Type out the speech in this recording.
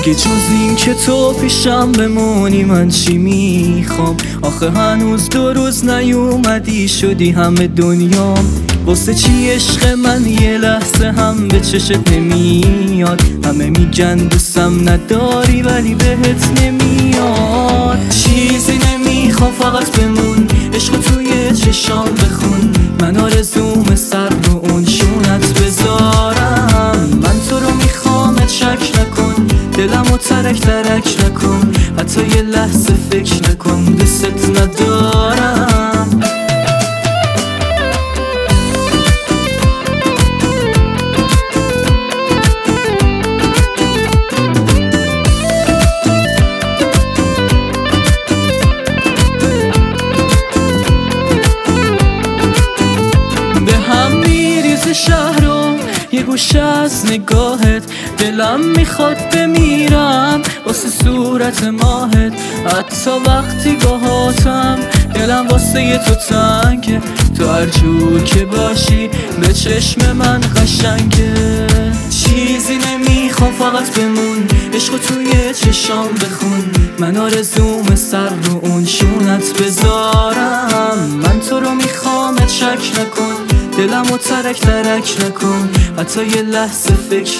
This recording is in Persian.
دیگه جز این که تو پیشم بمونی من چی میخوام؟ آخه هنوز 2 روز نیومدی شدی همه دنیام. واسه چی عشق من یه لحظه هم به چشت نمیاد؟ همه میگن دوستم نداری ولی بهت نمیاد. چیزی نمیخوام فقط بمون، عشق توی چشام بخون. من آرزوم سر رو اون شونت بذارم. من تو رو میخوام شک نکن، دلمو ترک ترک نکن. حتی یه لحظه فکر نکن دوست ندارم. به هم میریزه شهرم یه گوشه از نگاهت. دلم میخواد بمیرم واسه صورت ماهت. حتی وقتی باهاتم دلم واسه یه تو تنگه. تو هر جور که باشی به چشم من قشنگه. چیزی نمیخوام فقط بمون، عشق توی چشام بخون. من آرزوم سر رو اون شونت بذارم. من تو رو میخوام شک نکن، دلمو ترک ترک نکن. حتی یه لحظه فکر